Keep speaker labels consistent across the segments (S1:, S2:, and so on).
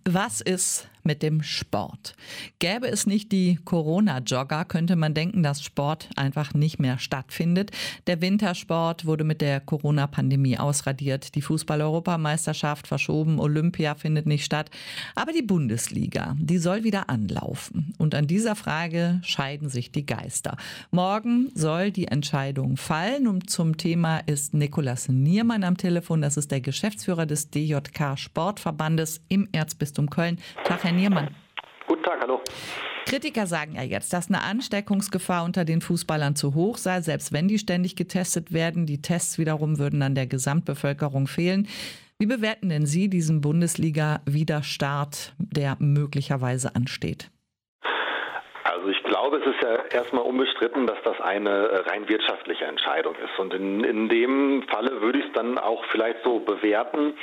S1: Was ist mit dem Sport? Gäbe es nicht die Corona-Jogger, könnte man denken, dass Sport einfach nicht mehr stattfindet. Der Wintersport wurde mit der Corona-Pandemie ausradiert. Die Fußball-Europameisterschaft verschoben, Olympia findet nicht statt. Aber die Bundesliga, die soll wieder anlaufen. Und an dieser Frage scheiden sich die Geister. Morgen soll die Entscheidung fallen. Und zum Thema ist Nikolaus Niermann am Telefon. Das ist der Geschäftsführer des DJK Sportverbandes im Erzbistum Köln. Tag, Herr Niermann.
S2: Guten Tag, hallo.
S1: Kritiker sagen ja jetzt, dass eine Ansteckungsgefahr unter den Fußballern zu hoch sei, selbst wenn die ständig getestet werden. Die Tests wiederum würden an der Gesamtbevölkerung fehlen. Wie bewerten denn Sie diesen Bundesliga-Wiederstart, der möglicherweise ansteht?
S2: Also ich glaube, es ist ja erstmal unbestritten, dass das eine rein wirtschaftliche Entscheidung ist. Und in dem Falle würde ich es dann auch vielleicht so bewerten.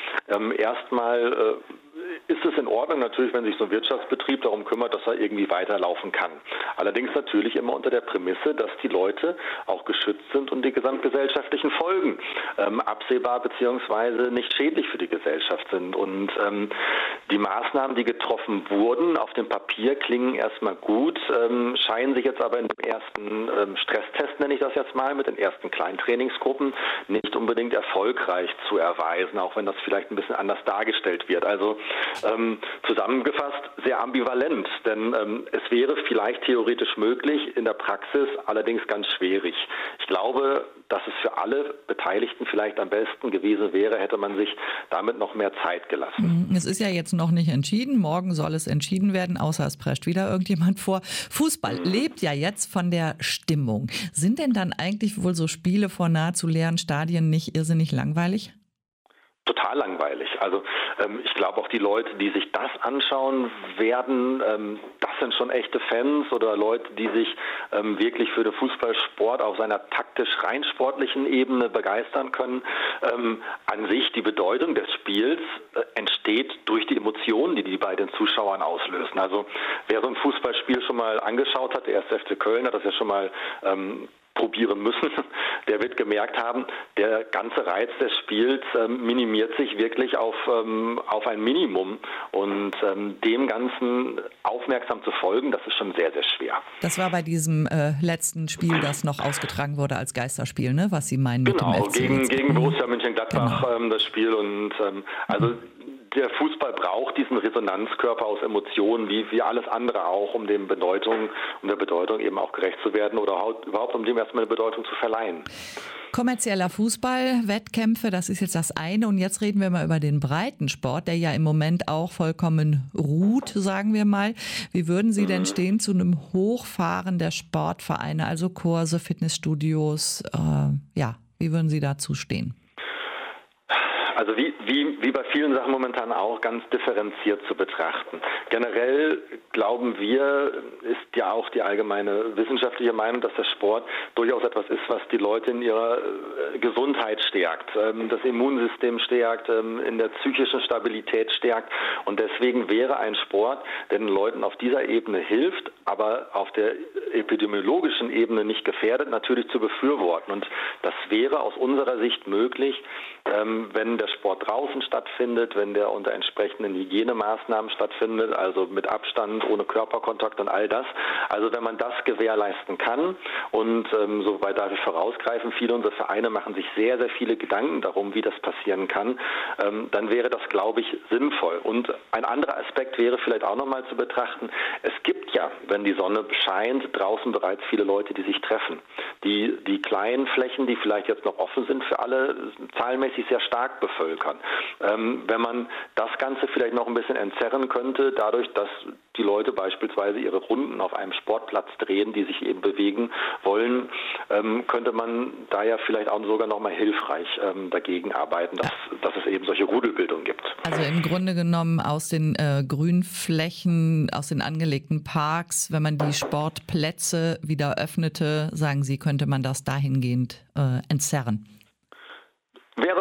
S2: Erstmal ist es in Ordnung natürlich, wenn sich so ein Wirtschaftsbetrieb darum kümmert, dass er irgendwie weiterlaufen kann. Allerdings natürlich immer unter der Prämisse, dass die Leute auch geschützt sind und die gesamtgesellschaftlichen Folgen absehbar bzw. nicht schädlich für die Gesellschaft sind. Und die Maßnahmen, die getroffen wurden, auf dem Papier klingen erstmal gut, scheinen sich jetzt aber in dem ersten Stresstest, nenne ich das jetzt mal, mit den ersten kleinen Trainingsgruppen nicht unbedingt erfolgreich zu erweisen, auch wenn das vielleicht ein bisschen anders dargestellt wird. Also zusammengefasst sehr ambivalent, denn es wäre vielleicht theoretisch möglich, in der Praxis allerdings ganz schwierig. Ich glaube, dass es für alle Beteiligten vielleicht am besten gewesen wäre, hätte man sich damit noch mehr Zeit gelassen.
S1: Es ist ja jetzt noch nicht entschieden, morgen soll es entschieden werden, außer es prescht wieder irgendjemand vor. Fußball lebt ja jetzt von der Stimmung. Sind denn dann eigentlich wohl so Spiele vor nahezu leeren Stadien nicht irrsinnig langweilig?
S2: Total langweilig. Also ich glaube auch die Leute, die sich das anschauen werden, das sind schon echte Fans oder Leute, die sich wirklich für den Fußballsport auf seiner taktisch rein sportlichen Ebene begeistern können. An sich die Bedeutung des Spiels entsteht durch die Emotionen, die bei den Zuschauern auslösen. Also wer so ein Fußballspiel schon mal angeschaut hat, der 1. FC Köln hat das ja schon mal probieren müssen, der wird gemerkt haben, der ganze Reiz des Spiels minimiert sich wirklich auf ein Minimum und dem Ganzen aufmerksam zu folgen, das ist schon sehr, sehr schwer.
S1: Das war bei diesem letzten Spiel, das noch ausgetragen wurde als Geisterspiel, ne? Was Sie meinen mit
S2: genau,
S1: dem FC
S2: gegen Borussia Mönchengladbach
S1: genau.
S2: Das Spiel und also der Fußball braucht diesen Resonanzkörper aus Emotionen, wie alles andere auch, um der Bedeutung eben auch gerecht zu werden oder überhaupt um dem erstmal eine Bedeutung zu verleihen.
S1: Kommerzieller Fußball, Wettkämpfe, das ist jetzt das eine. Und jetzt reden wir mal über den Breitensport, der ja im Moment auch vollkommen ruht, sagen wir mal. Wie würden Sie denn stehen zu einem Hochfahren der Sportvereine, also Kurse, Fitnessstudios? Wie würden Sie dazu stehen?
S2: Also wie bei vielen Sachen momentan auch ganz differenziert zu betrachten. Generell glauben wir, ist ja auch die allgemeine wissenschaftliche Meinung, dass der Sport durchaus etwas ist, was die Leute in ihrer Gesundheit stärkt, das Immunsystem stärkt, in der psychischen Stabilität stärkt. Und deswegen wäre ein Sport, der den Leuten auf dieser Ebene hilft, aber auf der epidemiologischen Ebene nicht gefährdet, natürlich zu befürworten. Und das wäre aus unserer Sicht möglich, wenn der Sport draußen stattfindet, wenn der unter entsprechenden Hygienemaßnahmen stattfindet, also mit Abstand, ohne Körperkontakt und all das. Also wenn man das gewährleisten kann und soweit darf ich vorausgreifen, viele unserer Vereine machen sich sehr, sehr viele Gedanken darum, wie das passieren kann, dann wäre das, glaube ich, sinnvoll. Und ein anderer Aspekt wäre vielleicht auch nochmal zu betrachten, es gibt ja, wenn die Sonne scheint, draußen bereits viele Leute, die sich treffen. Die kleinen Flächen, die vielleicht jetzt noch offen sind für alle, zahlenmäßig sehr stark bevölkern. Wenn man das Ganze vielleicht noch ein bisschen entzerren könnte, dadurch, dass die Leute beispielsweise ihre Runden auf einem Sportplatz drehen, die sich eben bewegen wollen, könnte man da ja vielleicht auch sogar noch mal hilfreich dagegen arbeiten, dass es eben solche Rudelbildung gibt.
S1: Also im Grunde genommen aus den Grünflächen, aus den angelegten Parks, wenn man die Sportplätze wieder öffnete, sagen Sie, könnte man das dahingehend entzerren?
S2: Wäre bestimmt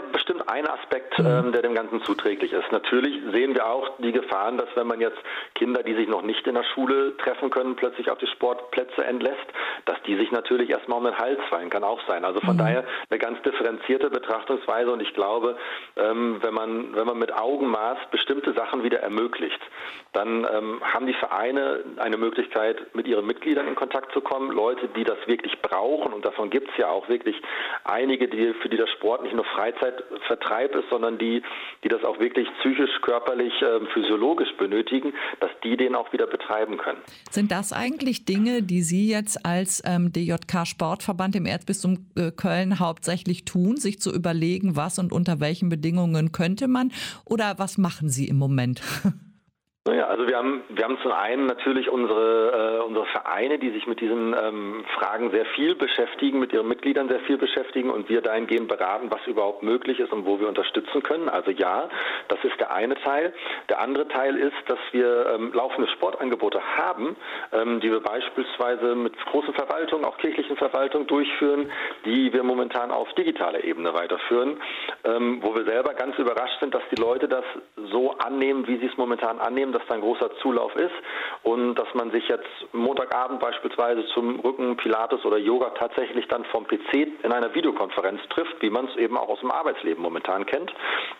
S2: ein Aspekt, der dem Ganzen zuträglich ist. Natürlich sehen wir auch die Gefahren, dass wenn man jetzt Kinder, die sich noch nicht in der Schule treffen können, plötzlich auf die Sportplätze entlässt, dass die sich natürlich erstmal um den Hals fallen, kann auch sein. Also von daher eine ganz differenzierte Betrachtungsweise und ich glaube, wenn man mit Augenmaß bestimmte Sachen wieder ermöglicht, dann haben die Vereine eine Möglichkeit, mit ihren Mitgliedern in Kontakt zu kommen, Leute, die das wirklich brauchen und davon gibt es ja auch wirklich einige, für die der Sport nicht nur Freizeitvertreib ist, sondern die das auch wirklich psychisch, körperlich, physiologisch benötigen, dass die den auch wieder betreiben können.
S1: Sind das eigentlich Dinge, die Sie jetzt als DJK-Sportverband im Erzbistum Köln hauptsächlich tun, sich zu überlegen, was und unter welchen Bedingungen könnte man? Oder was machen Sie im Moment?
S2: Naja, also wir haben zum einen natürlich unsere Vereine, die sich mit diesen Fragen sehr viel beschäftigen, mit ihren Mitgliedern sehr viel beschäftigen und wir dahingehend beraten, was überhaupt möglich ist und wo wir unterstützen können. Also ja, das ist der eine Teil. Der andere Teil ist, dass wir laufende Sportangebote haben, die wir beispielsweise mit großen Verwaltungen, auch kirchlichen Verwaltungen durchführen, die wir momentan auf digitaler Ebene weiterführen, wo wir selber ganz überrascht sind, dass die Leute das so annehmen, wie sie es momentan annehmen, dass da ein großer Zulauf ist und dass man sich jetzt Montagabend beispielsweise zum Rücken, Pilates oder Yoga tatsächlich dann vom PC in einer Videokonferenz trifft, wie man es eben auch aus dem Arbeitsleben momentan kennt.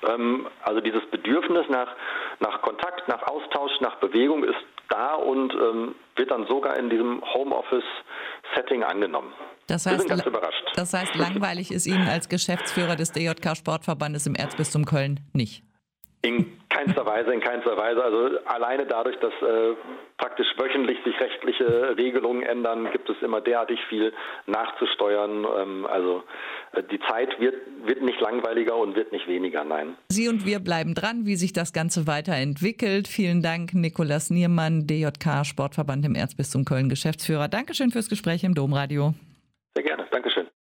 S2: Also dieses Bedürfnis nach Kontakt, nach Austausch, nach Bewegung ist da und wird dann sogar in diesem Homeoffice-Setting angenommen. Wir sind ganz überrascht.
S1: Das heißt, langweilig ist Ihnen als Geschäftsführer des DJK-Sportverbandes im Erzbistum Köln nicht?
S2: In keinster Weise. Also alleine dadurch, dass praktisch wöchentlich sich rechtliche Regelungen ändern, gibt es immer derartig viel nachzusteuern. Also die Zeit wird nicht langweiliger und wird nicht weniger, nein.
S1: Sie und wir bleiben dran, wie sich das Ganze weiterentwickelt. Vielen Dank, Nikolaus Niermann, DJK Sportverband im Erzbistum Köln, Geschäftsführer. Dankeschön fürs Gespräch im Domradio.